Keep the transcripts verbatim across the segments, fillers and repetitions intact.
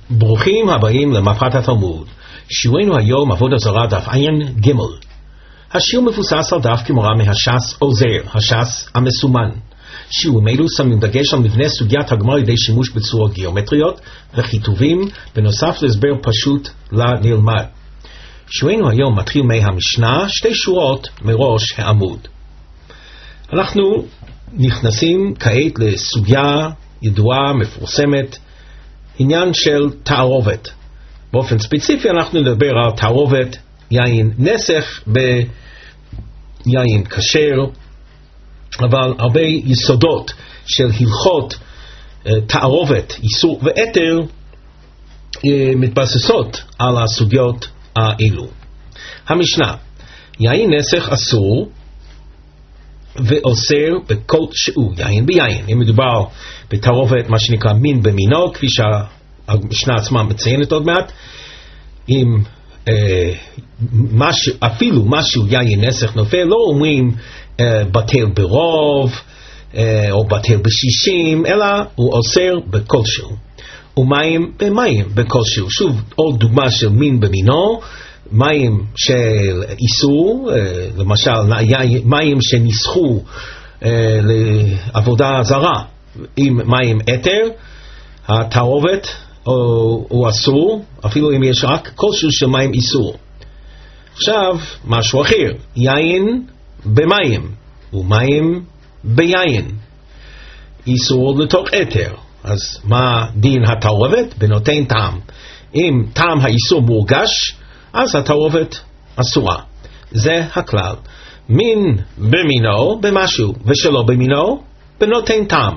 ברוכים הבאים למפת התלמוד. שיעורנו היום עבודה זרה דף עין ג'. השיעור מבוסס על דף גמרא מהש"ס עוזר, הש"ס המסומן. שיעורים אלו שמים דגש על מבנה סוגיית הגמרא על ידי שימוש בצורות גיאומטריות וכיתובים, בנוסף להסבר פשוט לנלמד. שיעורנו היום מתחיל מהמשנה, שתי שורות מראש העמוד. אנחנו נכנסים כעת לסוגיה ידועה, מפורסמת, עניין של תערובת. באופן ספציפי אנחנו נדבר על תערובת יין נסך ביין כשר, אבל הרבה יסודות של הלכות תערובת, איסור ואתר מתבססות על הסוגיות האלו. המשנה, יין נסך אסור ואוסר בכל שהוא, יין ביין. אם מדובר בתערובת מה שנקרא מין במינו, כפי שהמשנה עצמה מציינת עוד מעט, אם אה, משהו, אפילו משהו יין נסך נופל, לא אומרים אה, בטל ברוב אה, או בטל בשישים, אלא הוא אוסר בכל שהוא. ומים במים בכל שהוא. שוב, עוד דוגמה של מין במינו, מים של איסור, למשל מים שניסחו לעבודה זרה, עם מים אתר, התערובת הוא אסור, אפילו אם יש רק כלשהו של מים איסור. עכשיו משהו אחר, יין במים ומים ביין, איסור לתוך אתר. אז מה דין התערובת? בנותן טעם. אם טעם האיסור מורגש, אז התערובת אסורה. זה הכלל. מין במינו במשהו ושלא במינו בנותן טעם.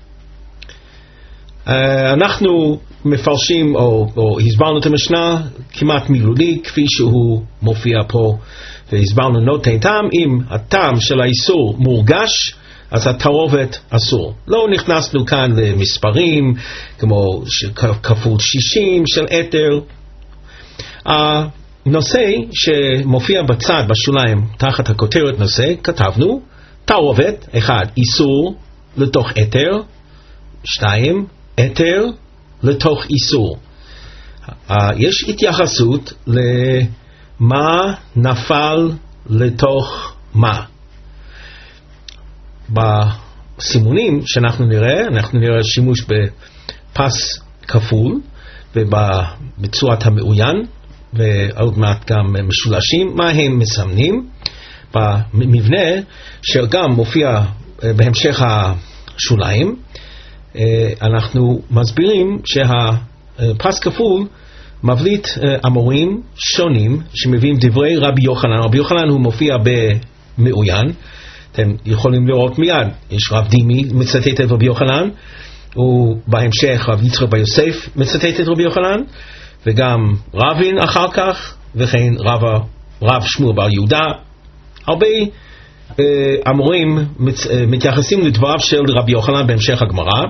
Uh, אנחנו מפרשים או, או הסברנו את המשנה כמעט מילולי כפי שהוא מופיע פה, והסברנו נותן טעם. אם הטעם של האיסור מורגש, אז התערובת אסור. לא נכנסנו כאן למספרים כמו כפול שישים של אתר. הנושא שמופיע בצד בשוליים תחת הכותרת נושא, כתבנו תערובת, אחד, איסור לתוך אתר, שתיים, אתר לתוך איסור. יש התייחסות למה נפל לתוך מה. בסימונים שאנחנו נראה, אנחנו נראה שימוש בפס כפול ובצורת המעוין, ועוד מעט גם משולשים. מה הם מסמנים? במבנה שגם מופיע בהמשך השוליים, אנחנו מסבירים שהפס כפול מבליט אמורים שונים שמביאים דברי רבי יוחנן. רבי יוחנן הוא מופיע במעוין, אתם יכולים לראות מיד, יש רב דימי מצטט את רבי יוחנן, ובהמשך רב יצחק בר יוסף מצטט את רבי יוחנן, וגם רבין אחר כך, וכן רב, רב שמואל בר יהודה. הרבה אה, אמורים מצ, אה, מתייחסים לדבריו של רבי יוחנן בהמשך הגמרא,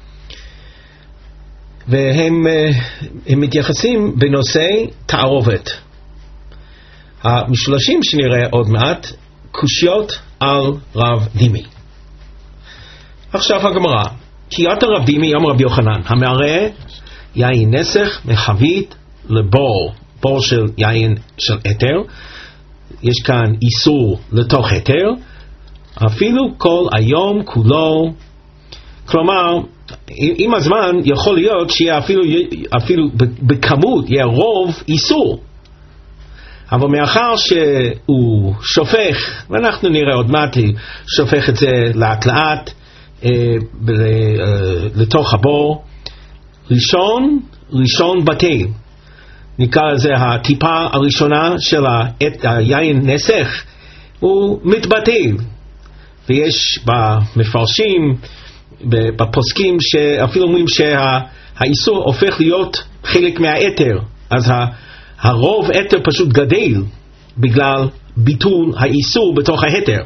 והם אה, הם מתייחסים בנושא תערובת. המשולשים שנראה עוד מעט קושיות על רב דימי. עכשיו הגמרא, קריאת הרב דימי יום רבי יוחנן, המערה יין נסך מחבית לבור, בור של יין של אתר. יש כאן איסור לתוך אתר, אפילו כל היום כולו. כלומר, עם הזמן יכול להיות שיהיה אפילו, אפילו בכמות יהיה רוב איסור, אבל מאחר שהוא שופך, ואנחנו נראה עוד מעט, שופך את זה לאט לאט אה, ב, אה, לתוך הבור, ראשון, ראשון בטל. נקרא לזה הטיפה הראשונה של היין נסך, הוא מתבטל. ויש במפרשים, בפוסקים, שאפילו אומרים שהאיסור הופך להיות חלק מהאתר. אז הרוב אתר פשוט גדל בגלל ביטול האיסור בתוך האתר.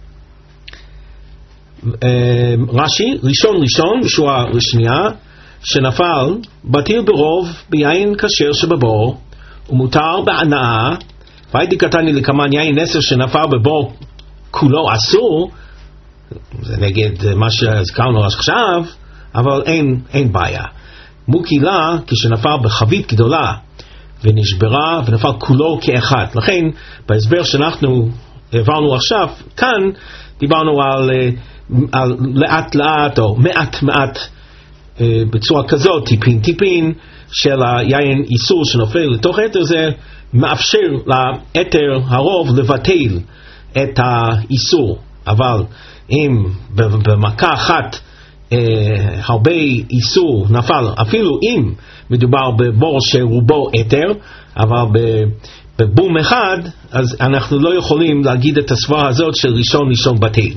רש"י, ראשון ראשון, בשורה שנייה, שנפל בטל ברוב ביין כשר שבבור ומותר בהנאה, והייתי קטני לכמן יין נסך שנפל בבור כולו אסור, זה נגד מה שהזכרנו עכשיו, אבל אין, אין בעיה. מוקילה כשנפל בחבית גדולה ונשברה ונפל כולו כאחד. לכן בהסבר שאנחנו העברנו עכשיו, כאן דיברנו על, על לאט לאט או מעט מעט בצורה כזאת, טיפין טיפין של היין איסור שנופל לתוך היתר. זה מאפשר ליתר הרוב לבטל את האיסור. אבל אם במכה אחת אה, הרבה איסור נפל, אפילו אם מדובר בבור שרובו יתר, אבל בבום אחד, אז אנחנו לא יכולים להגיד את הסברה הזאת של ראשון ראשון בטל.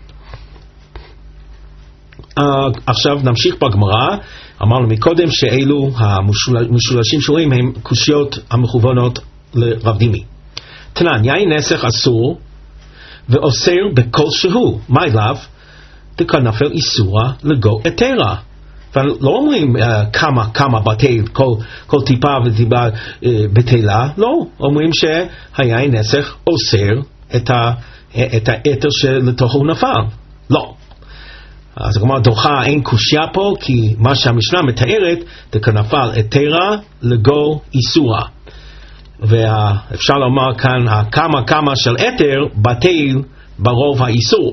Uh, עכשיו נמשיך בגמרא. אמרנו מקודם שאלו המשולשים שרואים הם קושיות המכוונות לרב דימי. תנן, יין נסך אסור ואוסר בכל שהוא, מה אליו? דכן נפל איסורה לגו אתרה. ולא אומרים uh, כמה כמה בטל, כל, כל טיפה וטיפה uh, בטלה, לא, אומרים שהיין נסך אוסר את, ה, את האתר שלתוכו הוא נפל. לא. אז כלומר דוחה אין קושיה פה, כי מה שהמשנה מתארת דכן נפל אתרה לגו איסורה. ואפשר לומר כאן הכמה כמה של אתר בטל ברוב האיסור.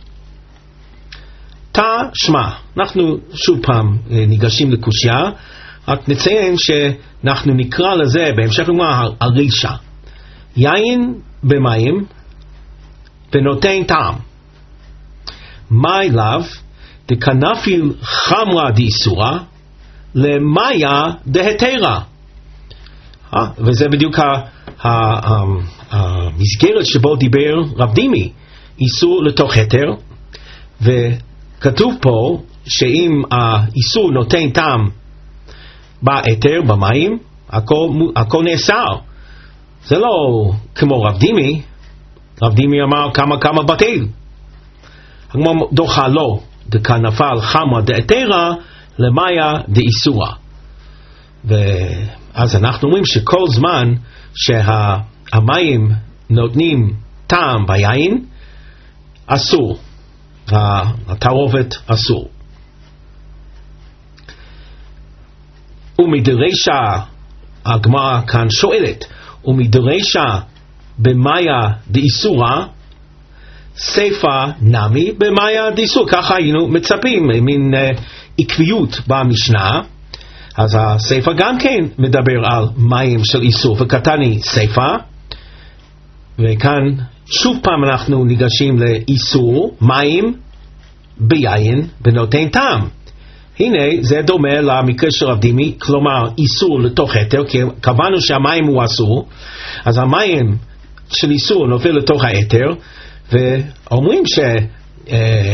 תא שמע, אנחנו שוב פעם ניגשים לקושיה, רק נציין שאנחנו נקרא לזה בהמשך לגמרא הרישה, יין במים ונותן טעם. מה אליו? דכן נפיל חמרה דאיסורה למאיה דהתרה. וזה בדיוק המסגרת שבו דיבר רב דימי, איסור לתוך היתר. וכתוב פה שאם האיסור נותן טעם בהיתר, במים, הכל, הכל נאסר. זה לא כמו רב דימי. רב דימי אמר כמה כמה בטל. הגמרא דוחה לו, דכן נפל חמרה דהתרה למאיה דאיסורה. ואז אנחנו אומרים שכל זמן שהמים נותנים טעם ביין, אסור, התערובת אסור. ומדרשה, הגמרא כאן שואלת, ומדרשה במאיה דאיסורה, סייפה נמי במאיה דאיסור. ככה היינו מצפים, מין uh, עקביות במשנה. אז הסייפה גם כן מדבר על מים של איסור, וקטני סייפה. וכאן שוב פעם אנחנו ניגשים לאיסור מים ביין ונותן טעם. הנה זה דומה למקרה של רב דימי, כלומר איסור לתוך היתר, כי קבענו שהמים הוא אסור, אז המים של איסור נופל לתוך היתר, ואומרים שאם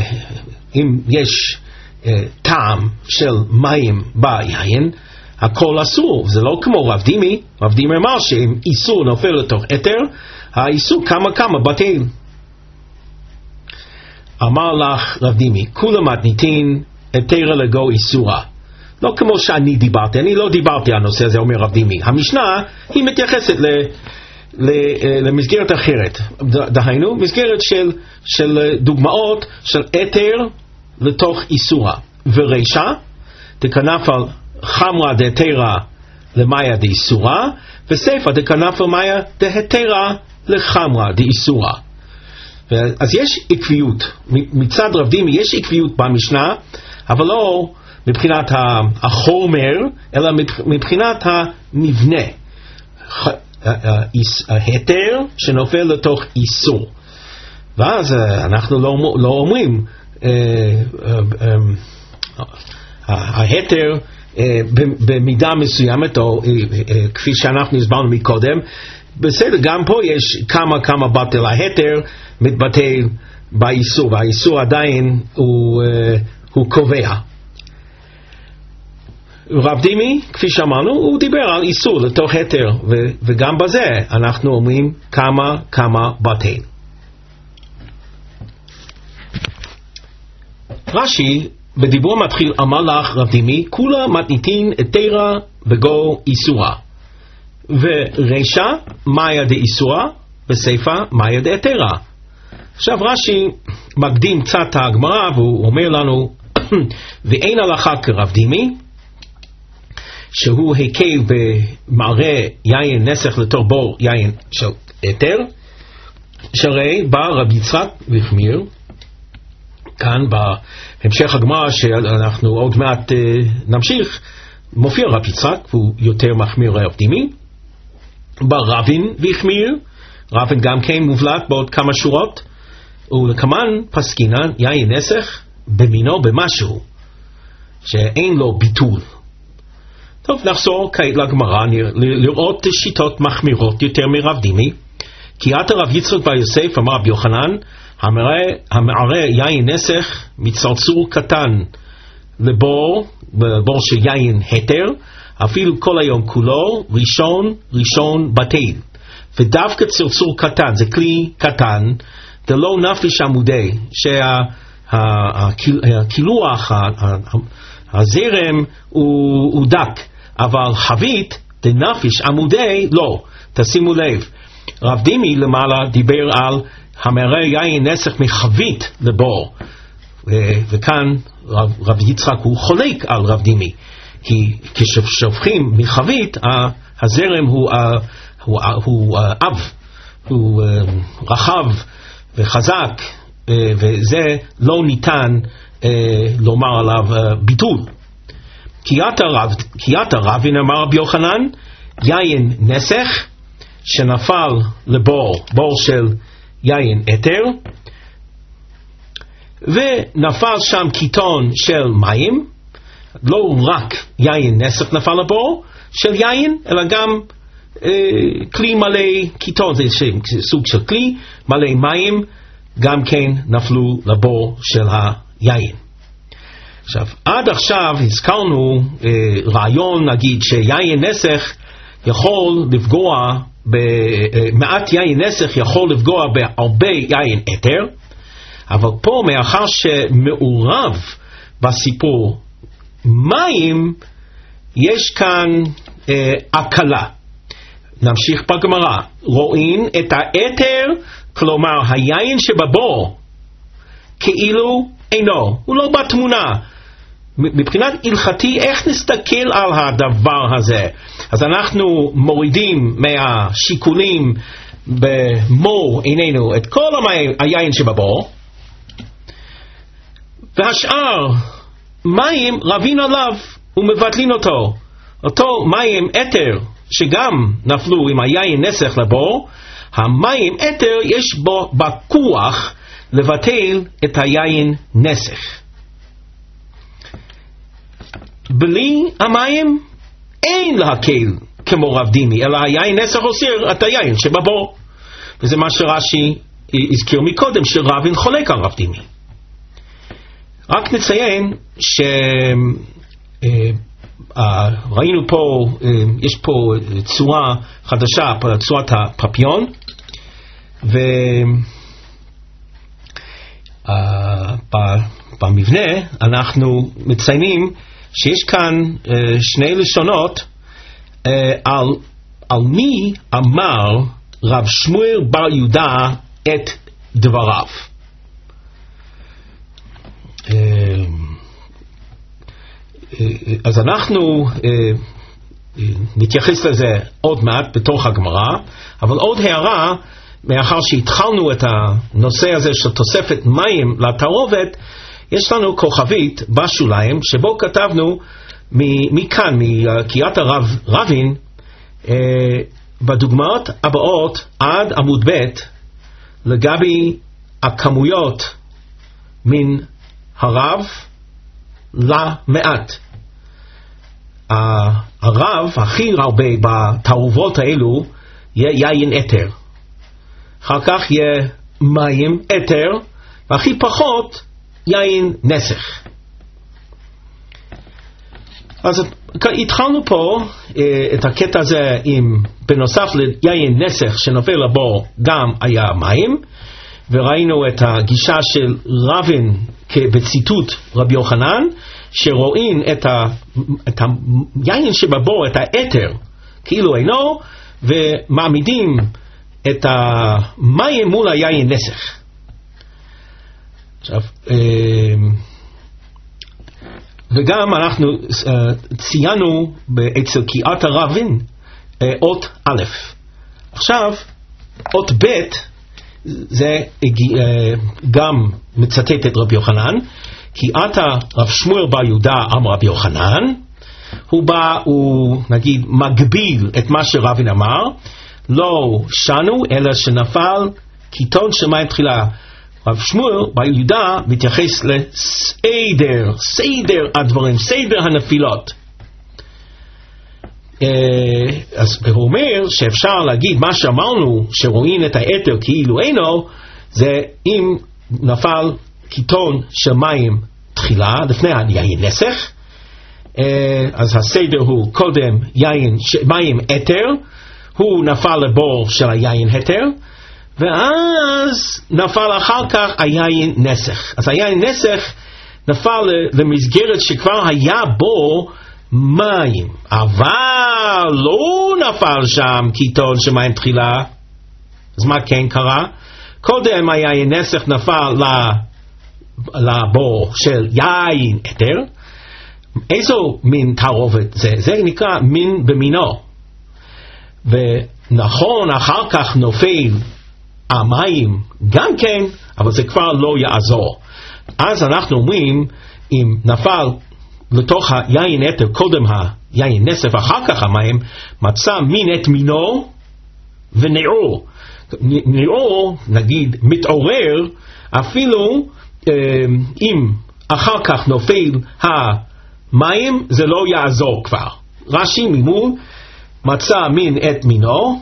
יש טעם של מים ביין, הכל אסור. זה לא כמו רב דימי. רב דימי אמר שאם איסור נופל לתוך היתר, האיסור כמה כמה בטל. אמר לך רב דימי, כולם מתניתין היתר לגו איסורה. לא כמו שאני דיברתי, אני לא דיברתי על הנושא הזה, אומר רב דימי. המשנה היא מתייחסת ל... למסגרת אחרת, דהיינו מסגרת של, של דוגמאות של היתר לתוך איסורה. ורישה דכן נפל חמרה דהתרה למאיה דאיסורה, וסייפה דכן נפל מאיה דהתרה לחמרה דאיסורה. אז יש עקביות מצד רב דימי, יש עקביות במשנה, אבל לא מבחינת החומר אלא מבחינת המבנה. ההיתר שנופל לתוך איסור. ואז אנחנו לא, לא אומרים ההיתר במידה מסוימת, או כפי שאנחנו הסברנו מקודם, בסדר, גם פה יש כמה כמה בטל. ההיתר מתבטל באיסור, והאיסור עדיין הוא, הוא קובע. רב דימי, כפי שאמרנו, הוא דיבר על איסור לתוך היתר, ו- וגם בזה אנחנו אומרים כמה כמה בטל. רש"י בדיבור מתחיל, אמר לך רב דימי, כולה מתניתין היתרה וגו איסורה. ורישה מאיה דאיסורה, וסייפה מאיה דהתרה. עכשיו רש"י מקדים קצת הגמרא, והוא אומר לנו, ואין הלכה כרב דימי, שהוא הקל במראה יין נסך לתור בור יין של אתר, שהרי בא רבי יצחק והחמיר. כאן בהמשך הגמרא שאנחנו עוד מעט uh, נמשיך, מופיע רבי יצחק והוא יותר מחמיר רב דימי. בא רבין והחמיר, רבין גם כן מובלט בעוד כמה שורות, ולכמן פסקינן יין נסך במינו במשהו שאין לו ביטול. טוב, נחזור כעת לגמרא, לראות שיטות מחמירות יותר מרב דימי. כי עתה רב יצחק בר יוסף אמר רבי יוחנן, המערה יין נסך מצרצור קטן לבור, בור של יין התר, אפילו כל היום כולו, ראשון ראשון בטל. ודווקא צרצור קטן, זה כלי קטן, זה לא נפש עמודי, שהקילוח, הזרם הוא דק, אבל חבית, זה נפש עמודי, לא. תשימו לב, רב דימי למעלה דיבר על המערה יין נסך מחבית לבור, וכאן רב, רב יצחק הוא חולק על רב דימי, כי כששופכים מחבית הזרם הוא, הוא, הוא אב, הוא רחב וחזק, וזה לא ניתן לומר עליו ביטול. כי עתה רבין אמר רבי יוחנן, יין נסך שנפל לבור, בור של יין אתר, ונפל שם קיטון של מים, לא רק יין נסך נפל לבור של יין, אלא גם אה, כלי מלא קיטון, זה סוג של כלי מלא מים, גם כן נפלו לבור של היין. עכשיו, עד עכשיו הזכרנו אה, רעיון, נגיד, שיין נסך יכול לפגוע, במעט יין נסך יכול לפגוע בהרבה יין אתר, אבל פה מאחר שמעורב בסיפור מים, יש כאן אה, הקלה. נמשיך בגמרא, רואים את האתר, כלומר היין שבבור, כאילו אינו, הוא לא בתמונה. מבחינת הלכתי, איך נסתכל על הדבר הזה? אז אנחנו מורידים מהשיקולים במור עינינו את כל היין שבבור, והשאר מים רבים עליו ומבטלים אותו. אותו מים אתר שגם נפלו עם היין נסך לבור, המים אתר יש בו בכוח לבטל את היין נסך. בלי המים אין להקל כמו רב דימי, אלא היין נסך אוסר את היין שבבור, וזה מה שרש"י הזכיר מקודם, שרבין חולק על רב דימי. רק נציין שראינו פה, יש פה צורה חדשה, צורת הפפיון, ובמבנה אנחנו מציינים שיש כאן שני לשונות על, על מי אמר רב שמואל בר יהודה את דבריו. אז אנחנו נתייחס לזה עוד מעט בתוך הגמרא, אבל עוד הערה, מאחר שהתחלנו את הנושא הזה של תוספת מים לתערובת, יש לנו כוכבית בשוליים שבו כתבנו מכאן, מקריאת הרב רבין, בדוגמאות הבאות עד עמוד ב' לגבי הכמויות מן הרב למעט. הרב הכי הרבה בתערובות האלו יהיה יין אתר, אחר כך יהיה מים אתר, והכי פחות יין נסך. אז התחלנו פה את הקטע הזה עם, בנוסף ליין נסך שנופל לבור גם היה מים, וראינו את הגישה של רבין בציטוט רבי יוחנן, שרואים את, ה, את היין שבבור, את האתר, כאילו אינו, ומעמידים את המים מול היין נסך. עכשיו, וגם אנחנו uh, ציינו אצל קיעת הרבים uh, אות א'. עכשיו, אות ב' זה uh, גם מצטט את רבי יוחנן, קיעת הרב שמואל בר יהודה אמר רבי יוחנן, הוא בא, הוא נגיד מגביל את מה שרבין אמר, לא שנו אלא שנפל קיטון שמיים תחילה. רב שמואל בר יהודה מתייחס לסדר, סדר הדברים, סדר הנפילות. אז הוא אומר שאפשר להגיד מה שאמרנו, שרואים את היתר כאילו אינו, זה אם נפל קיטון שמיים תחילה, לפני היין נסך, אז הסדר הוא קודם יין, מים יתר, הוא נפל לבור של היין היתר, ואז נפל אחר כך היין נסך. אז היין נסך נפל למסגרת שכבר היה בו מים, אבל לא נפל שם קיטון שמים תחילה. אז מה כן קרה? קודם היין נסך נפל לבור של יין היתר. איזו מין תערובת זה? זה נקרא מין במינו. ונכון אחר כך נופל המים גם כן, אבל זה כבר לא יעזור. אז אנחנו אומרים, אם נפל לתוך היין יתר קודם היין נסף אחר כך המים, מצא מין את מינו ונעור. נעור נגיד מתעורר אפילו אם אחר כך נופל המים, זה לא יעזור כבר. רש"י ממול מצא מין את מינו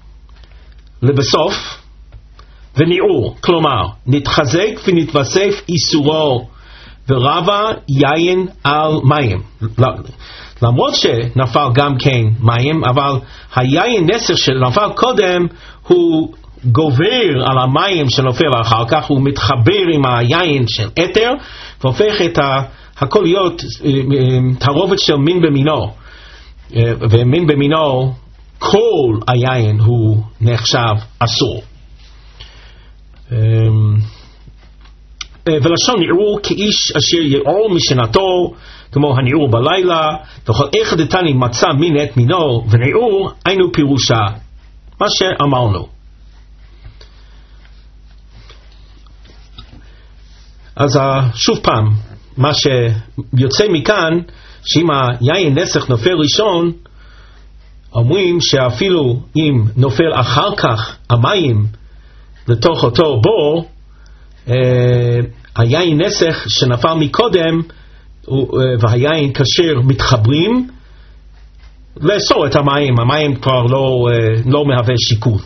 לבסוף ונעור, כלומר נתחזק ונתווסף איסורו ורבה יין על מים, למרות שנפל גם כן מים, אבל היין נסך שנפל קודם הוא גובר על המים שנופל אחר כך, הוא מתחבר עם היין של יתר והופך את הכל להיות תערובת של מין במינו, ומין במינו כל היין הוא נחשב אסור. ולשון נעור כאיש אשר יעור משנתו, כמו הנעור בלילה, וכל אחד דתני מצא מין את מינו ונעור, היינו פירושה מה שאמרנו. אז שוב פעם, מה שיוצא מכאן, שאם היין נסך נופל ראשון, אומרים שאפילו אם נופל אחר כך המים לתוך אותו בור, אה, היין נסך שנפל מקודם אה, והיין כשר מתחברים, לאסור את המים, המים כבר לא, אה, לא מהווה שיקול.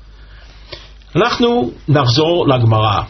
אנחנו נחזור לגמרא.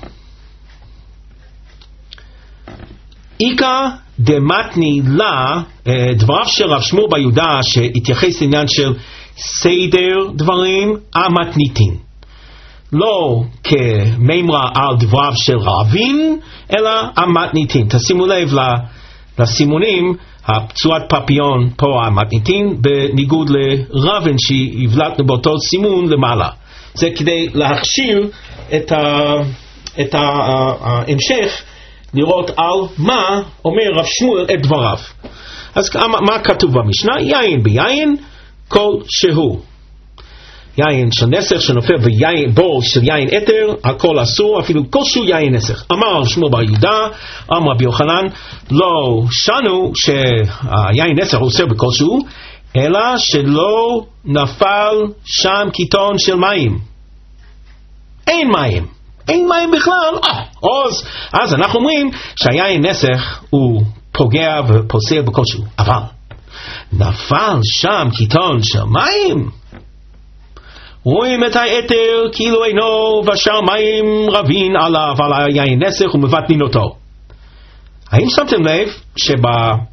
איקה דמתני לה, דבריו של רב שמואל בר יהודה שהתייחס לעניין של סדר דברים המתניתין, לא כמימרה על דבריו של רבין, אלא המתניתין. תשימו לב לסימונים, הפצועת פפיון פה המתניתין, בניגוד לרבין שהבלטנו באותו סימון למעלה. זה כדי להכשיר את, ה, את ההמשך, לראות על מה אומר רב שמואל את דבריו. אז מה כתוב במשנה? יין ביין כל שהוא. יין של נסך שנופל ביין, בור של יין יתר, הכל אסור, אפילו כל שהוא יין נסך. אמר רב שמואל בר יהודה, אמר רבי יוחנן, לא שנו שהיין נסך אוסר בכל שהוא, אלא שלא נפל שם קיטון של מים. אין מים. אין מים בכלל, אז, אז אנחנו אומרים שהיין נסך הוא פוגע ופוסל בכלשהו, אבל נפל שם קיטון של מים, רואים את היתר כאילו אינו ושאר מים רבים עליו על היין נסך ומבטלים אותו. האם שמתם לב שבגישה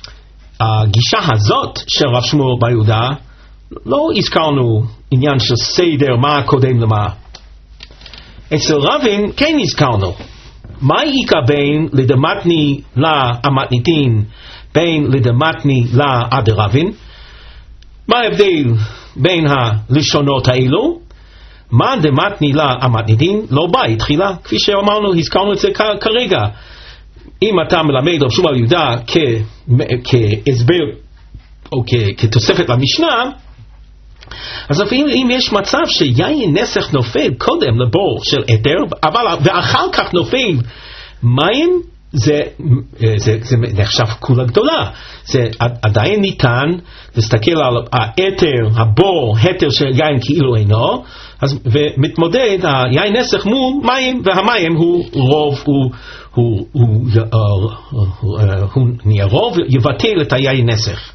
הזאת של רב שמואל בר יהודה לא הזכרנו עניין של סדר מה קודם למה? אצל רבין כן הזכרנו. מה איקה בין לדמתני לה המתניתין בין לדמתני לה עד רבין? מה ההבדל בין הלשונות האלו? מה דמתני לה המתניתין לא בא תחילה, כפי שאמרנו, הזכרנו את זה כרגע. אם אתה מלמד רב שמואל יהודה כהסבר או כתוספת למשנה, אז אפילו אם יש מצב שיין נסך נופל קודם לבור של אתר, אבל ואחר כך נופל מים, זה, זה, זה נחשב כולה גדולה. זה עדיין ניתן להסתכל על האתר, הבור, התר של יין כאילו אינו, אז, ומתמודד היין נסך מול מים, והמים הוא רוב, הוא, הוא, הוא, הוא, הוא, הוא נהיה רוב, יבטל את היין נסך.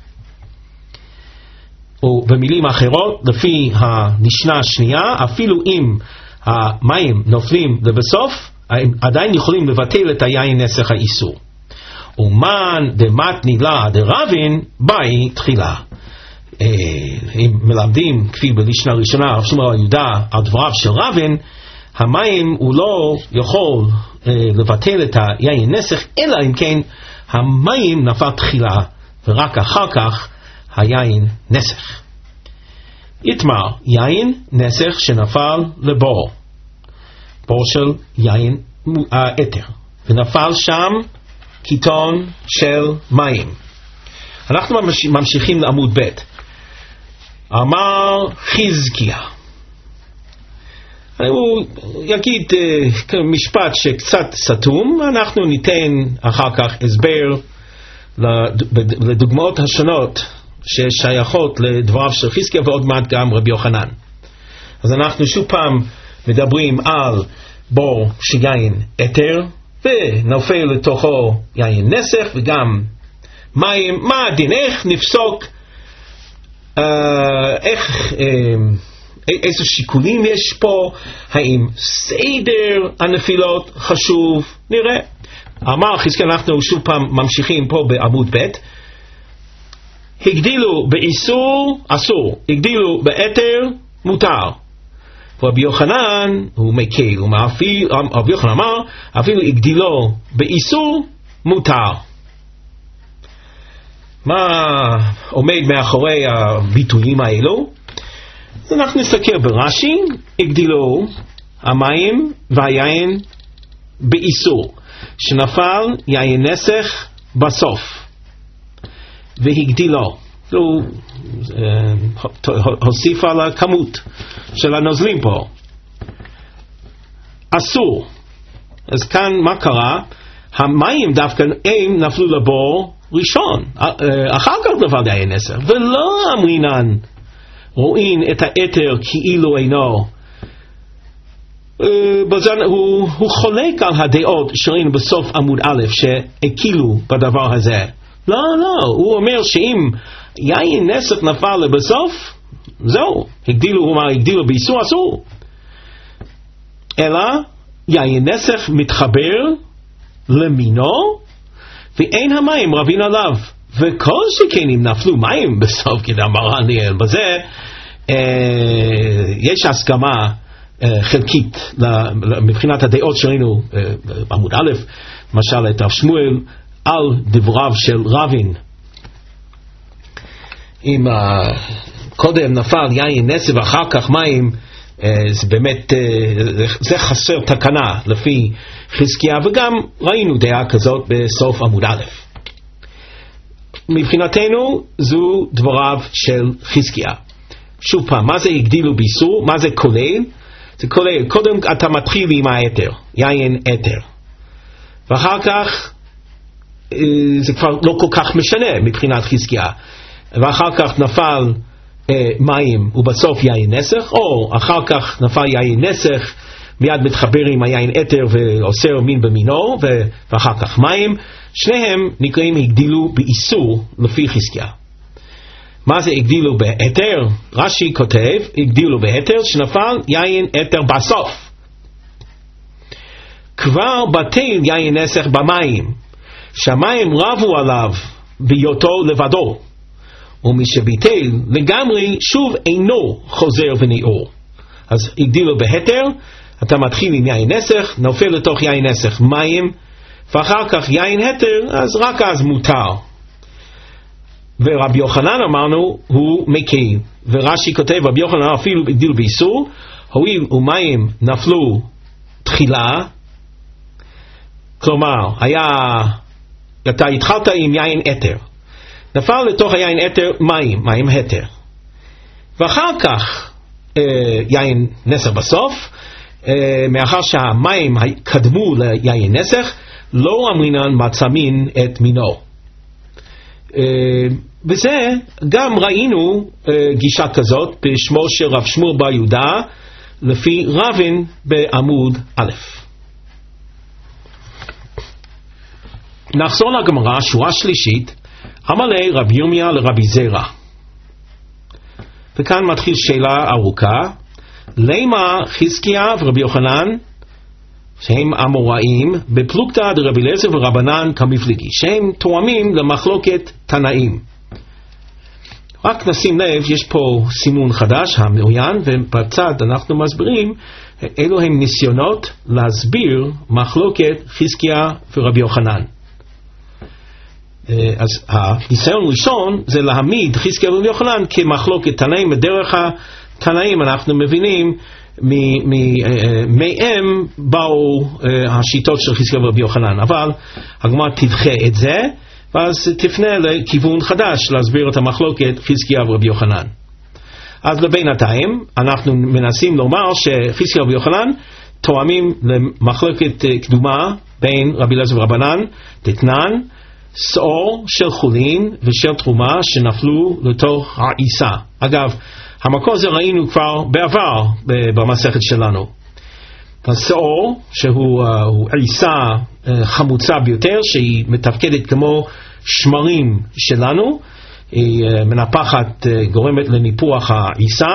או במילים אחרות, לפי המשנה השנייה, אפילו אם המים נופלים לבסוף, הם עדיין יכולים לבטל את היין נסך האיסור. ומן דמתני לה דרבין באי תחילה. אם מלמדים כפי במשנה הראשונה רב שמואל יהודה על דבריו של רבין, המים הוא לא יכול לבטל את היין נסך, אלא אם כן המים נפל תחילה ורק אחר כך היין נסך. יתמר, יין נסך שנפל לבור, בור של יין אתר, ונפל שם קיטון של מים. אנחנו ממשיכים לעמוד ב'. אמר חזקיה, הוא יגיד uh, משפט שקצת סתום, אנחנו ניתן אחר כך הסבר לדוגמאות השונות ששייכות לדבריו של חזקיה, ועוד מעט גם רבי יוחנן. אז אנחנו שוב פעם מדברים על בור שיין אתר, ונופל לתוכו יין נסך וגם מים. מה הדין? איך נפסוק? אה, איך, אה, איזה שיקולים יש פה? האם סדר הנפילות חשוב? נראה. אמר חזקיה, אנחנו שוב פעם ממשיכים פה בעמוד ב'. הגדילו באיסור אסור, הגדילו באתר מותר. רבי יוחנן הוא מקל, רבי יוחנן אמר אפילו הגדילו באיסור מותר. מה עומד מאחורי הביטויים האלו? אז אנחנו נסתכל ברש"י. הגדילו המים והיין באיסור, שנפל יין נסך בסוף, והגדילו, הוא הוסיף על הכמות של הנוזלים פה. אסור. אז כאן מה קרה? המים דווקא הם נפלו לבור ראשון, אחר כך נפל יין נסך, ולא אמרינן רואים את האתר כאילו אינו. הוא, הוא חולק על הדעות שראינו בסוף עמוד א' שהקילו בדבר הזה. לא, לא, הוא אומר שאם יין נסך נפל לבסוף, זהו, הגדילו, הוא אומר, הגדילו באיסור אסור. אלא יין נסך מתחבר למינו, ואין המים רבים עליו. וכל שכן אם נפלו מים בסוף, כדאמר הניאל בזה, אה, יש הסכמה אה, חלקית מבחינת הדעות שראינו אה, בעמוד א', למשל את רב שמואל, על דבריו של רבין. אם uh, קודם נפל יין נסך ואחר כך מים, uh, זה באמת, uh, זה חסר תקנה לפי חזקיה, וגם ראינו דעה כזאת בסוף עמוד א'. מבחינתנו זו דבריו של חזקיה. שוב פעם, מה זה הגדילו באיסור? מה זה כולל? זה כולל, קודם אתה מתחיל עם האתר, יין אתר, ואחר כך זה כבר לא כל כך משנה מבחינת חזקיה, ואחר כך נפל אה, מים ובסוף יין נסך, או אחר כך נפל יין נסך מיד מתחבר עם היין אתר ועושה מין במינו, ואחר כך מים. שניהם נקראים הגדילו באיסור לפי חזקיה. מה זה הגדילו באתר? רש"י כותב הגדילו באתר שנפל יין אתר בסוף, כבר בטל יין נסך במים, שהמים רבו עליו בהיותו לבדו, ומי שביטל לגמרי שוב אינו חוזר ונאור. אז הגדילו בהתר, אתה מתחיל עם יין נסך, נופל לתוך יין נסך מים, ואחר כך יין התר, אז רק אז מותר. ורבי יוחנן אמרנו הוא מקל, ורש"י כותב רבי יוחנן אפילו הגדיל באיסור, הואיל ומים נפלו תחילה, כלומר, היה, אתה התחלת עם יין אתר, נפל לתוך היין אתר מים, מים התר, ואחר כך אה, יין נסך בסוף, אה, מאחר שהמים קדמו ליין נסך, לא אמרינן מצא מין את מינו. אה, וזה גם ראינו אה, גישה כזאת בשמו של רב שמואל בר יהודה, לפי רבין בעמוד א'. נחזור לגמרא, שורה שלישית, אמר לי רב ירמיה לרבי זרע. וכאן מתחיל שאלה ארוכה, למה חזקיה ורבי יוחנן, שהם אמוראים, בפלוגתא דרבי אליעזר ורבנן כמפלגי, שהם תואמים למחלוקת תנאים. רק נשים לב, יש פה סימון חדש, המעוין, ובצד אנחנו מסבירים, אלו הם ניסיונות להסביר מחלוקת חזקיה ורבי יוחנן. אז הניסיון ראשון זה להעמיד חזקיה ורבי יוחנן כמחלוקת תנאים, בדרך התנאים אנחנו מבינים מהם באו השיטות של חזקיה ורבי יוחנן, אבל הגמרא תדחה את זה, ואז תפנה לכיוון חדש להסביר את המחלוקת חזקיה ורבי יוחנן. אז לבינתיים אנחנו מנסים לומר שחזקיה ורבי יוחנן תואמים למחלוקת קדומה בין רבי אליעזר ורבנן, דתנן, שאור של חולין ושל תרומה שנפלו לתוך העיסה. אגב, המקור הזה ראינו כבר בעבר במסכת שלנו. השאור, שהוא עיסה חמוצה ביותר, שהיא מתפקדת כמו שמרים שלנו, היא מנפחת, גורמת לניפוח העיסה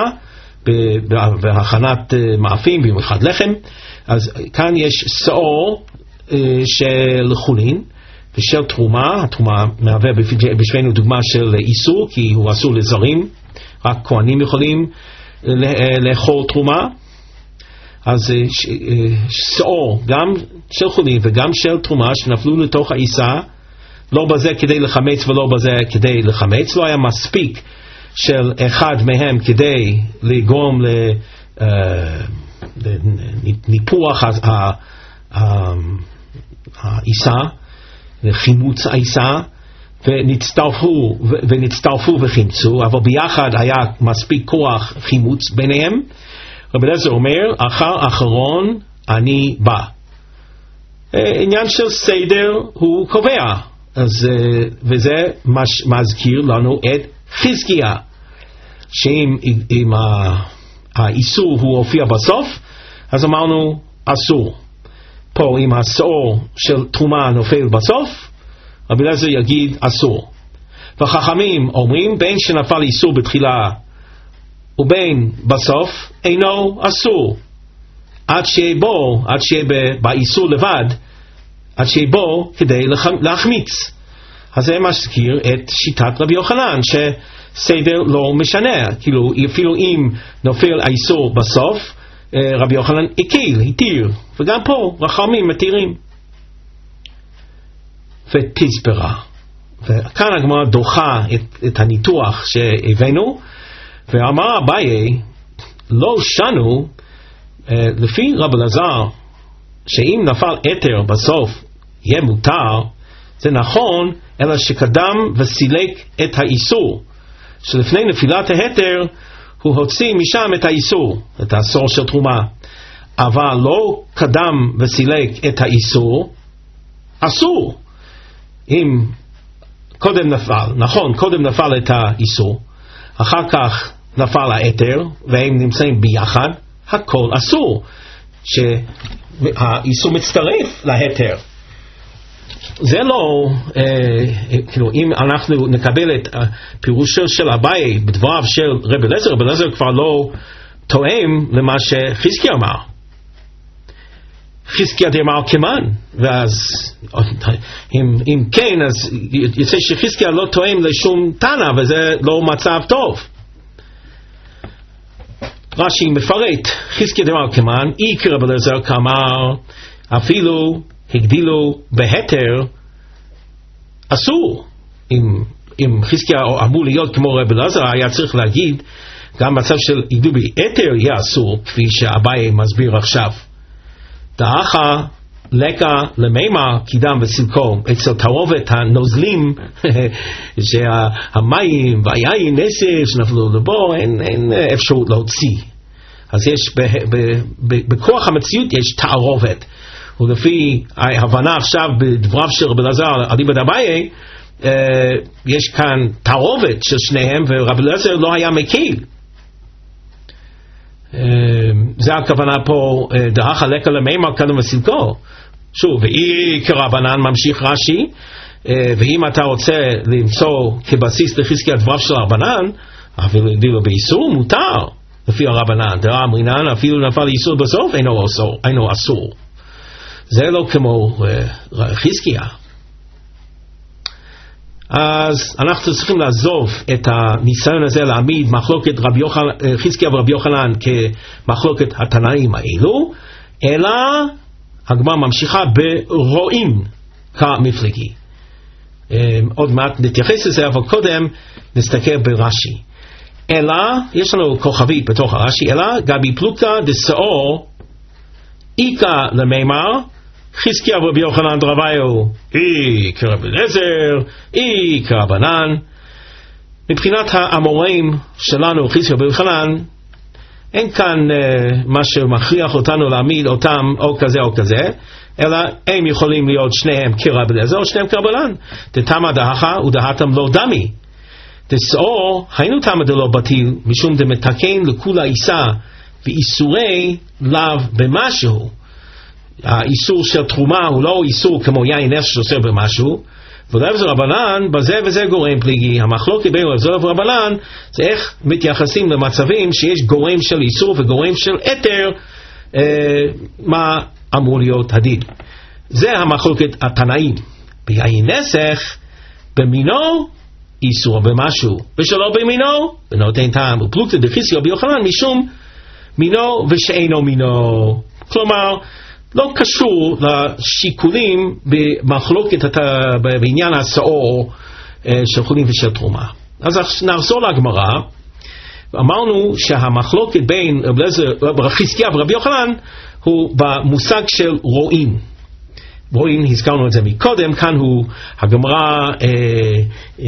בהכנת מאפים, במיוחד לחם. אז כאן יש שאור של חולין ושל תרומה. התרומה מהווה בשבילנו דוגמה של איסור, כי הוא אסור לזרים, רק כהנים יכולים לאכול תרומה. אז שאור גם של חולין וגם של תרומה שנפלו לתוך העיסה, לא בזה כדי לחמץ ולא בזה כדי לחמץ, לא היה מספיק של אחד מהם כדי לגרום לניפוח העיסה, לחימוץ העיסה, ונצטרפו, ונצטרפו וחימצו, אבל ביחד היה מספיק כוח חימוץ ביניהם. רבי אליעזר אומר, אחר אחרון אני בא. עניין של סדר הוא קובע, אז, וזה מזכיר לנו את חזקיה, שאם אם האיסור הוא הופיע בסוף, אז אמרנו אסור. פה אם השאור של תרומה נופל בסוף, רבי אליעזר יגיד אסור. וחכמים אומרים, בין שנפל איסור בתחילה ובין בסוף אינו אסור, עד שיהיה בו, עד שיהיה באיסור לבד, עד שיהיה בו כדי להחמיץ. אז זה מזכיר את שיטת רבי יוחנן, שסדר לא משנה, כאילו אפילו אם נופל האיסור בסוף, רבי יוחנן הקיל, התיר, וגם פה רחמים מתירים. ותסברה, וכאן הגמרא דוחה את, את הניתוח שהבאנו, ואמר אביי, לא שנו, לפי רבי אלעזר, שאם נפל אתר בסוף יהיה מותר, זה נכון, אלא שקדם וסילק את האיסור, שלפני נפילת האתר הוא הוציא משם את האיסור, את האסור של תרומה, אבל לא קדם וסילק את האיסור, אסור. אם קודם נפל, נכון, קודם נפל את האיסור, אחר כך נפל האתר, והם נמצאים ביחד, הכל אסור, שהאיסור מצטרף להתר. זה לא, אה, כאילו, אם אנחנו נקבל את הפירושו של אביי בדבריו של רבי אליעזר, רבי אליעזר כבר לא תואם למה שחזקיה אמר. חזקיה דאמר כמן, ואז אם, אם כן, אז יוצא שחזקיה לא תואם לשום תנא, וזה לא מצב טוב. רש"י מפרט, חזקיה דאמר כמן, איקר רבי אליעזר כאמר, אפילו הגדילו בהתר אסור. אם, אם חזקיה אמור להיות כמו רבי אליעזר, היה צריך להגיד גם מצב של הגדילו בהתר יהיה אסור, כפי שאביי מסביר עכשיו. דאחה לקה למימה קידם וסילקו, אצל תערובת הנוזלים שהמים והיין נסף שנפלו לבו, אין, אין אפשרות להוציא. אז יש ב, ב, ב, בכוח המציאות יש תערובת, ולפי ההבנה עכשיו בדבריו של רבי אלעזר אליבא דאביי, יש כאן תערובת של שניהם, ורבי אלעזר לא היה מקיל. זה הכוונה פה, דהך לקה למימה קידם וסילקו. שוב, ואי כרבנן ממשיך רש"י, ואם אתה רוצה למצוא כבסיס לחזקיה דבריו של הרבנן, אפילו באיסור מותר, לפי הרבנן, דרע אמרינן, אפילו נפל איסור בסוף, אינו אסור, אינו אסור. זה לא כמו חזקיה. אז אנחנו צריכים לעזוב את הניסיון הזה להעמיד מחלוקת רבי יוחנן, חזקיה ורבי יוחנן כמחלוקת התנאים האלו, אלא הגמרא ממשיכה ברואים כמפלגי. עוד מעט נתייחס לזה, אבל קודם נסתכל ברש"י. אלא, יש לנו כוכבית בתוך הרש"י, אלא גבי פלוגתא דשאור איכא למימר חזקיה ורבי יוחנן דרביו אי כרבי אליעזר אי כרבנן. מבחינת האמוראים שלנו חזקיה ורבי יוחנן, אין כאן uh, מה שמכריח אותנו להעמיד אותם או כזה או כזה, אלא הם יכולים להיות שניהם כרבי אליעזר או שניהם כרבנן. דתמא דהכה ודהתם לא דמי. דשאור היינו תמא דלא בטיל משום דמתקן לכולה עיסה ואיסורי לאו במשהו. האיסור של תרומה הוא לא איסור כמו יין נס שעושה במשהו, ורב זה רבנן בזה וזה גורם פליגי. המחלוקת בין רב זה ורבנן זה איך מתייחסים למצבים שיש גורם של איסור וגורם של אתר, אה, מה אמור להיות הדין. זה המחלוקת התנאים. ביין נסך במינו איסור במשהו ושלא במינו ונותן טעם ופלוגתא דחזקיה רבי יוחנן משום מינו ושאינו מינו. כלומר לא קשור לשיקולים במחלוקת בעניין השאור של חולין ושל תרומה. אז נחזור לגמרא. אמרנו שהמחלוקת בין חזקיה ורבי יוחנן הוא במושג של רואים. רואים, הזכרנו את זה מקודם, כאן הוא הגמרא אה, אה,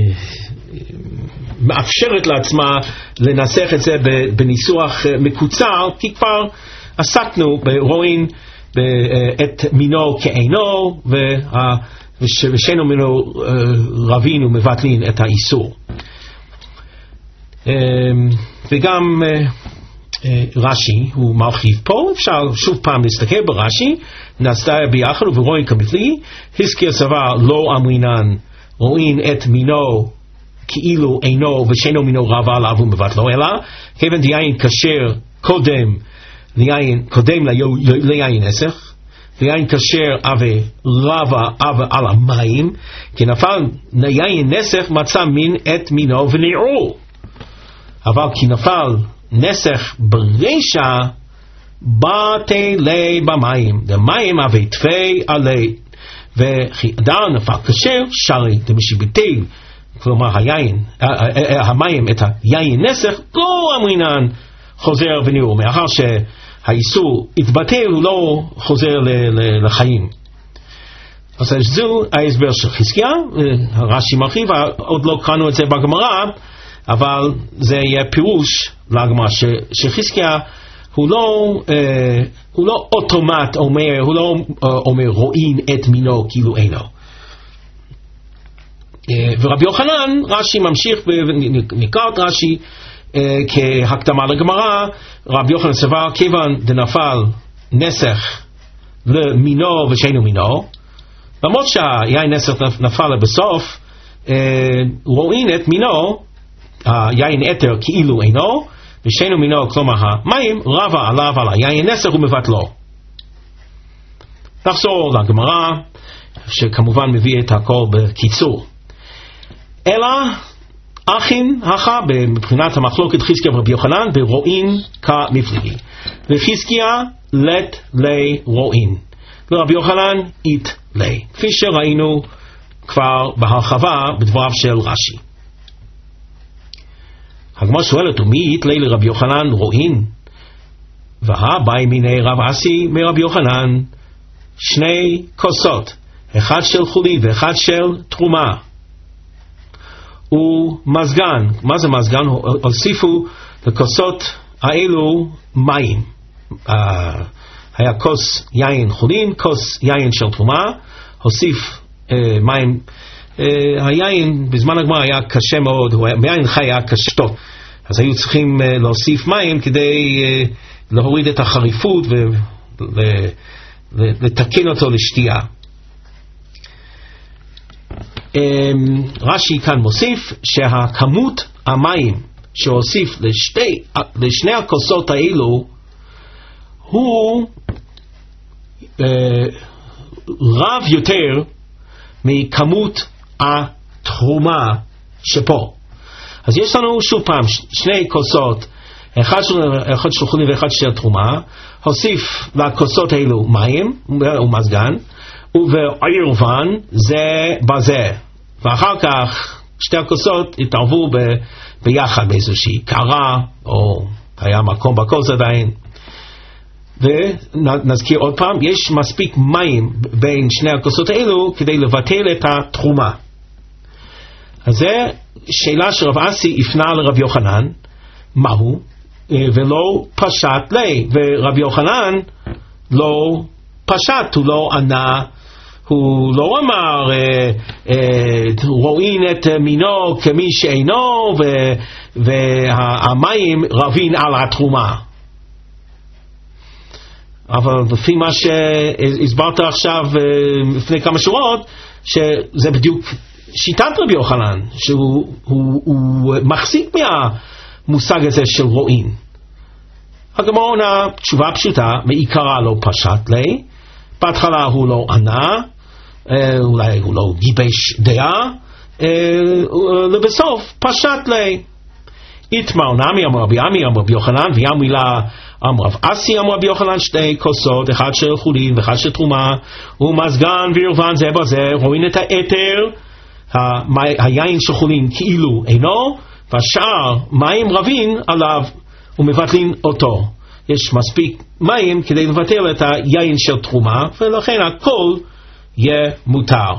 מאפשרת לעצמה לנסח את זה בניסוח מקוצר, כי כבר עסקנו ברואים את מינו כאינו, ושאינו מינו רבין ומבטלין את האיסור. וגם רש"י הוא מרחיב פה, אפשר שוב פעם להסתכל ברש"י, נעשתה ביחד ורואים כמפלגי, חזקיה סבר לא אמרינן רואים את מינו כאילו אינו ושאינו מינו רבה עליו ומבטלו, אלא כיוון דיין כשר קודם ליין, קודם ליין נסך, ויין כשר אבי רבה אבי על המים, כי נפל ליין נסך מצא מין את מינו ונערו. אבל כי נפל נסך ברשע בתי לי במים, דמים אבי תפי עלי, וכי אדם נפל כשר שרי דמשיבתי, כלומר היין, המים את היין נסך לא אמרינן חוזר ונערו, מאחר שהאיסור התבטל הוא לא חוזר לחיים. אז זו ההסבר של חזקיה, הרש"י מרחיב, עוד לא קראנו את זה בגמרא, אבל זה יהיה פירוש לגמרא שחזקיה הוא לא, הוא לא אוטומט אומר, הוא לא אומר רואים את מינו כאילו אינו. ורבי יוחנן, רש"י ממשיך ונקרא את רש"י כהקדמה לגמרא. רבי יוחנן סבר כיוון דנפל נסך למינו ושאינו מינו, למרות שהיין נסך נפל בסוף, רואים את מינו, היין אתר כאילו אינו, ושאינו מינו כלומר המים רבה עליו על היין נסך ומבטלו. נחזור לגמרא שכמובן מביא את הכל בקיצור. אלא אחין הכה מבחינת המחלוקת חזקיה ורבי יוחנן ברואים כמפלגי, וחזקיה לת לי רואים ורבי יוחנן אית לי, כפי שראינו כבר בהרחבה בדבריו של רש"י. הגמרא שואלת, ומי אית לי לרבי יוחנן רואים? והבאי מיני רב אסי מרבי יוחנן, שני כוסות, אחד של חולין ואחד של תרומה, ומזגן. מה זה מזגן? הוסיפו לכוסות האלו מים. uh, היה כוס יין חולין, כוס יין של תרומה, הוסיף uh, מים. uh, היין בזמן הגמרא היה קשה מאוד, יין חי היה קשה, אז היו צריכים uh, להוסיף מים כדי uh, להוריד את החריפות ולתקן אותו לשתייה. um, רש"י כאן מוסיף שהכמות המים שהוסיף לשתי, לשני הכוסות האלו הוא uh, רב יותר מכמות התרומה שפה. אז יש לנו שוב פעם שני כוסות, אחד של, אחד של חולין ואחד של תרומה, הוסיף לכוסות האלו מים ומזגן, ובעירבן זה בזה, ואחר כך שתי הכוסות התערבו ב, ביחד באיזושהי קערה, או היה מקום בכוס עדיין. ונזכיר עוד פעם, יש מספיק מים בין שני הכוסות האלו כדי לבטל את התרומה. אז זה שאלה שרב אסי הפנה לרב יוחנן, מהו? ולא פשט לי, ורב יוחנן לא פשט, הוא לא ענה, הוא לא אמר אה, אה, רואים את מינו כמי שאינו, והמים רבים על התרומה. אבל לפי מה שהסברת עכשיו לפני כמה שורות, שזה בדיוק שיטת רבי יוחנן, שהוא הוא, הוא מחזיק מהמושג הזה של רואים. הגמרא עונה תשובה פשוטה, מעיקרה לא פשט לי, בהתחלה הוא לא ענה, אולי הוא לא גיבש דעה, לבסוף פשט לי. איתמר נמי אמר רבי עמי אמר רבי יוחנן, וים מילה אמר רב אסי אמר רבי יוחנן, שתי כוסות, אחד של חולין ואחד של תרומה, ומזגן וירבן זה בזה, רואים את היתר, היין של חולין כאילו אינו, והשאר מים רבים עליו ומבטלים אותו. יש מספיק מים כדי לבטל את היין של תרומה, ולכן הכל יהיה מותר.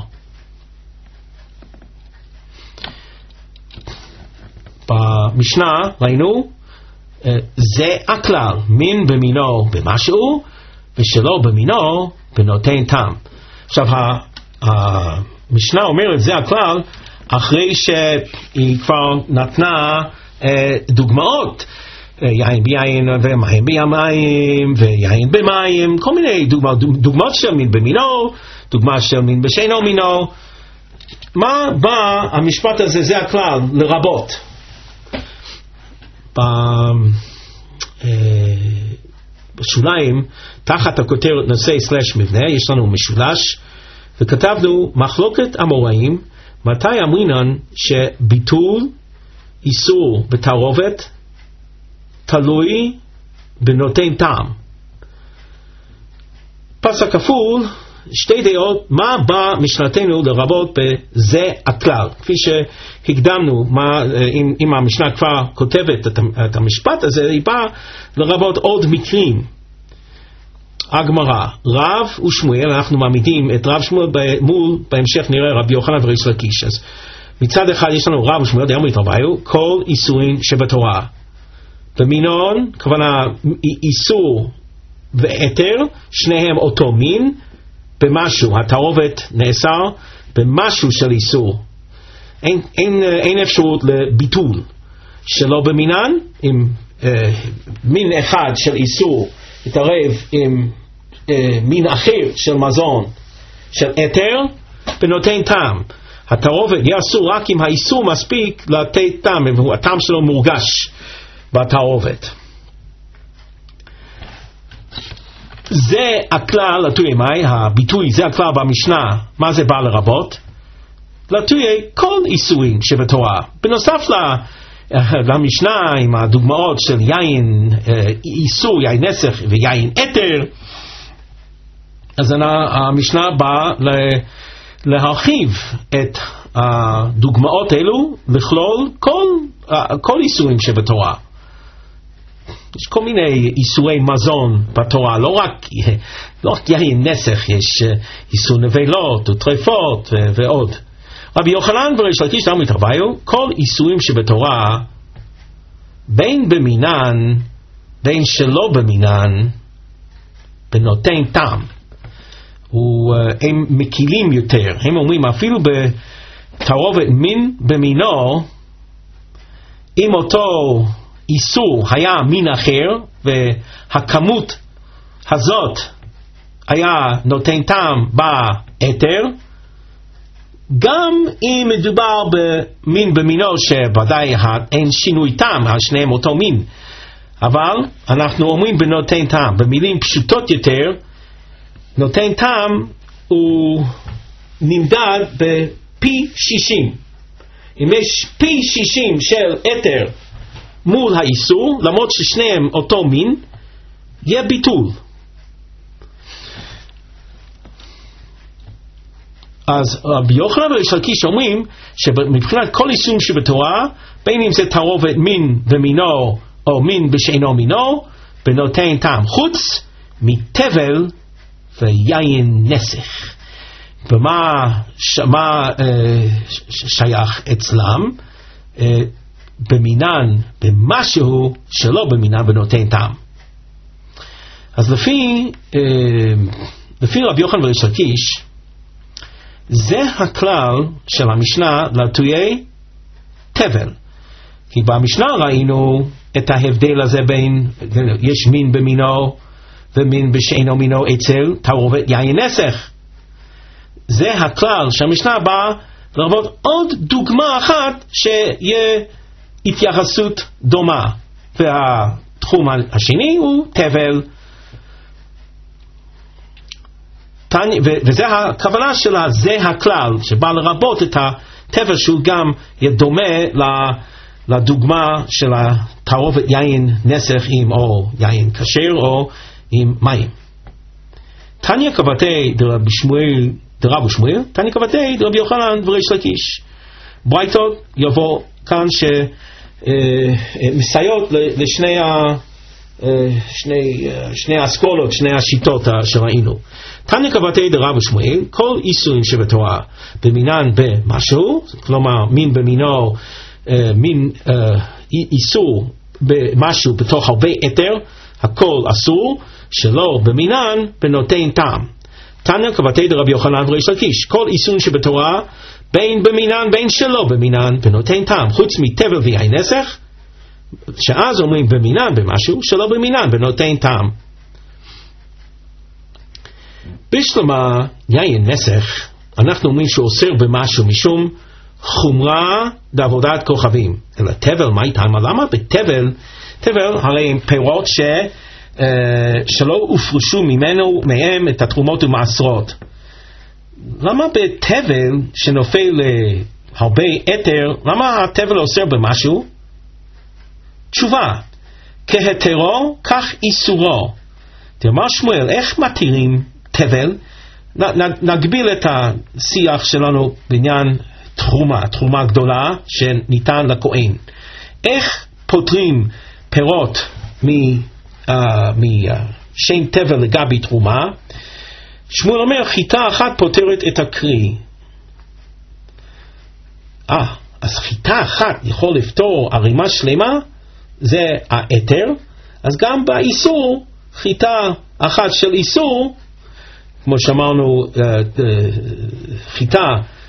במשנה ראינו, זה הכלל, מין במינו במשהו, ושלא במינו בנותן טעם. עכשיו, המשנה אומרת זה הכלל, אחרי שהיא כבר נתנה דוגמאות, יין ביין ומים בימים ויין במים, כל מיני דוגמאות, דוגמאות של מין במינו, דוגמה של מין בשאינו מינו. מה בא המשפט הזה, זה הכלל, לרבות? בשוליים, תחת הכותרת נושא סלש מבנה, יש לנו משולש, וכתבנו מחלוקת אמוראים, מתי אמרינן שביטול איסור בתערובת תלוי בנותן טעם. פסק כפול, שתי דעות, מה בא משנתנו לרבות בזה הכלל. כפי שהקדמנו, מה, אם, אם המשנה כבר כותבת את, את המשפט הזה, היא באה לרבות עוד מקרים. הגמרא, רב ושמואל, אנחנו מעמידים את רב שמואל מול, בהמשך נראה רבי יוחנן וריש לקיש. אז מצד אחד יש לנו רב ושמואל, דיום התרוויו, כל איסורים שבתורה. במינון, כוונה איסור ואתר, שניהם אותו מין, במשהו, התערובת נאסר, במשהו של איסור. אין, אין, אין אפשרות לביטול. שלא במינן, עם אה, מין אחד של איסור, יתערב עם אה, מין אחר של מזון, של אתר, בנותן טעם. התערובת יאסור רק אם האיסור מספיק לתת טעם, והטעם שלו מורגש בתערובת. זה הכלל לתויי מאי, הביטוי זה הכלל במשנה, מה זה בא לרבות? לתויי כל איסורים שבתורה. בנוסף למשנה עם הדוגמאות של יין איסור, יין נסך ויין אתר, אז המשנה באה להרחיב את הדוגמאות האלו לכלול כל, כל איסורים שבתורה. יש כל מיני איסורי מזון בתורה, לא רק, לא רק יין נסך, יש איסור נבלות וטרפות ו- ועוד. רבי יוחנן וריש לקיש אמרו התרוויו, כל איסורים שבתורה, בין במינן, בין שלא במינן, בנותן טעם. הם מקילים יותר, הם אומרים אפילו בתערובת מין במינו, אם אותו איסור היה מין אחר והכמות הזאת היה נותן טעם באתר, גם אם מדובר במין במינו שבוודאי אין שינוי טעם, שניהם אותו מין, אבל אנחנו אומרים בנותן טעם, במילים פשוטות יותר, נותן טעם הוא נמדד בפי שישים. אם יש פי שישים של אתר מול האיסור, למרות ששניהם אותו מין, יהיה ביטול. אז רבי יוחנן וריש לקיש אומרים שמבחינת כל איסורים שבתורה, בין אם זה תערובת מין במינו או מין בשאינו מינו, בנותן טעם, חוץ מתבל ויין נסך. ומה שמה, אה, שייך אצלם? אה, במינן, במשהו שלא במינן בנותן טעם. אז לפי, אה, לפי רבי יוחנן וריש לקיש, זה הכלל של המשנה לתויי תבל. כי במשנה ראינו את ההבדל הזה בין, יש מין במינו ומין בשאינו מינו אצל תערובת יין נסך. זה הכלל שהמשנה באה לרבות עוד דוגמה אחת שיהיה התייחסות דומה. והתחום השני הוא תבל. וזה הכוונה שלה, זה הכלל שבא לרבות את התבל שהוא גם דומה לדוגמה של התערובת יין נסך עם או יין כשר או עם מים. תניא כבתי דרבי שמואל דרבי שמואל, תניא כבתי דרבי יוחנן וריש לקיש. ברייתות יבוא כאן שמסייעות לשני ה שני שני האסכולות, שני השיטות שראינו. תניא כבתי דרבי שמואל, כל איסורים שבתורה במינן במשהו, כלומר מין במינו, מין איסור במשהו בתוך הרבה אתר, הכל אסור, שלא במינן בנותן טעם. תניא כבתי דרבי יוחנן וריש לקיש, כל איסורים שבתורה בין במינן בין שלא במינן בנותן טעם, חוץ מתבל ויין נסך, שאז אומרים במינן במשהו שלא במינן בנותן טעם. בשלמה יין נסך אנחנו אומרים שאוסר במשהו משום חומרה בעבודת כוכבים. אלא תבל, מה איתם? למה בתבל? תבל הרי הם פירות ש, uh, שלא הופרשו ממנו מהם את התרומות ומעשרות. למה בתבל שנופל להרבה אתר, למה התבל אוסר במשהו? תשובה, כהתרו כך איסורו. תאמר שמואל, איך מתירים תבל? נגביל את השיח שלנו בעניין תרומה, תרומה גדולה שניתן לכהן. איך פותרים פירות משם תבל לגבי תרומה? שמואל אומר, חיטה אחת פותרת את הקרי. אה, אז חיטה אחת יכול לפתור ערימה שלמה? זה האתר. אז גם באיסור, חיטה אחת של איסור, כמו שאמרנו, חיטה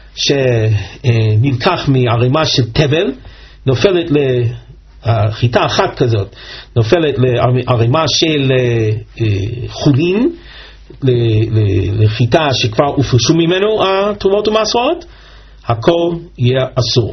שנלקח מערימה של תבל, נופלת לחיטה אחת כזאת, נופלת לערימה של חולין, לחיטה שכבר הופרשו ממנו התרומות ומעשרות, הכל יהיה אסור.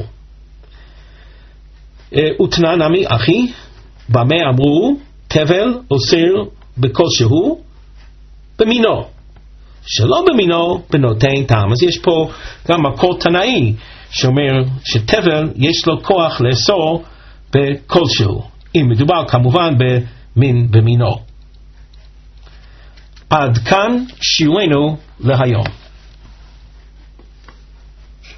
ותנא נמי אחי, במה אמרו תבל אוסר בכלשהו במינו, שלא במינו בנותן טעם. אז יש פה גם מקור תנאי שאומר שתבל יש לו כוח לאסור בכלשהו, אם מדובר כמובן במין במינו. עד כאן שיעורנו להיום.